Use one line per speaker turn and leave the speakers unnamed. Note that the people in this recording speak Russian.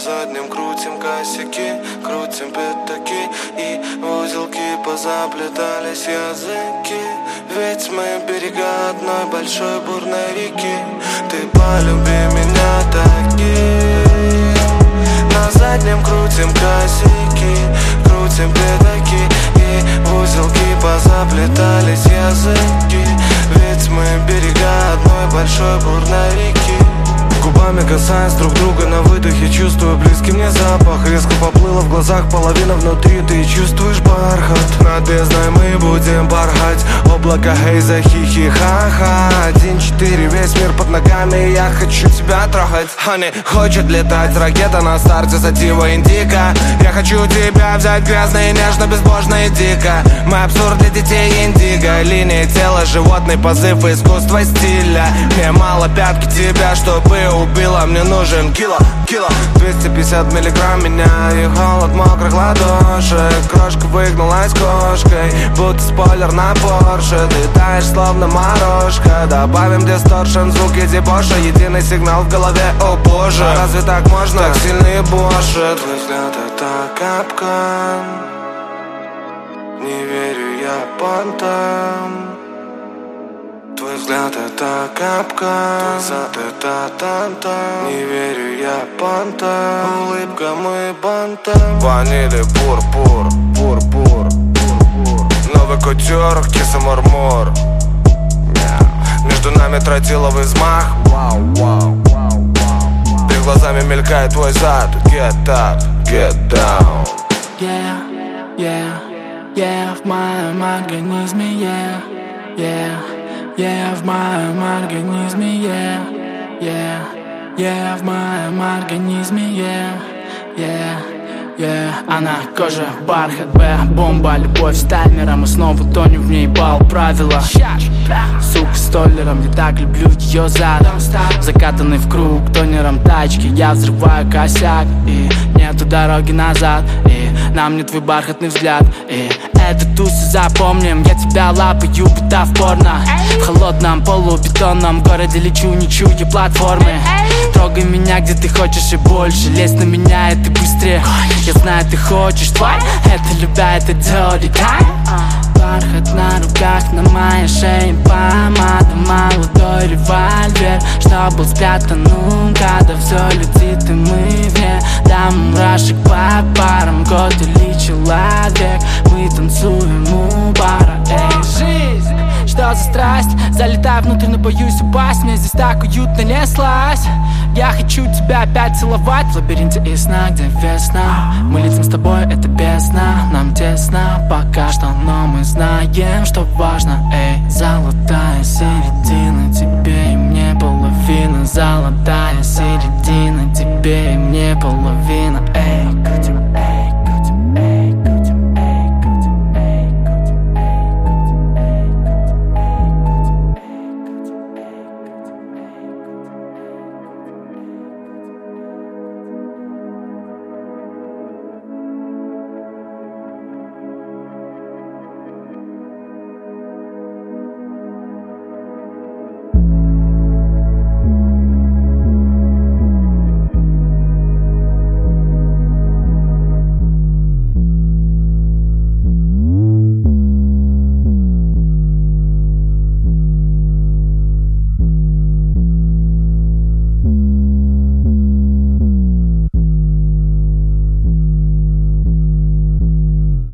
заднем крутим косяки, крутим пятаки, и в узелки позаплетались языки. Ведь мы берега одной большой бурной реки. Ты полюби меня таким. На заднем крутим косяки, крутим пятаки, и в узелки позаплетались языки. Ведь мы берега одной большой бурной реки. Губами касаясь друг друга на выдохе, чувствую близкий мне запах. Резко поплыла в глазах половина внутри, ты чувствуешь бархат. Над бездной мы будем порхать, облако хейза, хихи, ха-ха. 1-4, весь мир под ногами, я хочу тебя трогать. Honey хочет летать, ракета на старте, сатива индика. Я хочу тебя взять грязно и нежно, безбожно и дико. Мы абсурд для детей индиго. Линия тела, животный позыв, искусство стиля. Мне мало пятки тебя, чтобы убила, мне нужен кило 250 миллиграмм меня и холод мокрых ладошек. Крошка выгнулась кошкой, будто спойлер на Порше. Ты таешь словно морожка. Добавим дисторшн, звуки дебоша, единый сигнал в голове, о боже. А разве так можно? Так сильно ебошит. Твой взгляд это капкан. Не верю я понтам. Твой взгляд это капкан, твой зад это там-там. Не верю я понтам, улыбка мы бантам. Ванили пур-пур, пур-пур, новый кутюр, киса мурмур. Между нами тротиловый взмах. Перед глазами мелькает твой зад. Get up, get down.
Yeah, yeah, yeah, в моем организме, yeah, yeah. Yeah, в моем организме, yeah, yeah, yeah, в моем организме, yeah, yeah, yeah. Она кожа, бархат, бомба, любовь с таймером. И снова тонем в ней, бал, правила. Сука с толлером, я так люблю ее задом. Закатанный в круг тонером тачки, я взрываю косяк. И нету дороги назад, и на мне твой бархатный взгляд. И эту тусу запомним, я тебя лапаю, будто в порно. В холодном полубетонном городе лечу, не чуя платформы. Трогай меня, где ты хочешь и больше. Лезь на меня, и ты быстрее. Я знаю, ты хочешь, тварь. Это любя, это dirty time. Бархат на руках, на моей шее помада. Молодой револьвер, что был спрятан, когда все летит и мы вне. Дам мурашек по парам, год или человек. Мы танцуем у бара, эй, жизнь. Что за страсть? Залетаю внутрь, но боюсь упасть. Мне здесь так уютно неслась. Я хочу тебя опять целовать в лабиринте и сна, где весна. Мы летим с тобой, это бездна. Нам тесно пока что, но мы знаем, что важно. Эй, золотая середина, тебе и мне половина. Золотая середина, тебе и мне половина. Эй,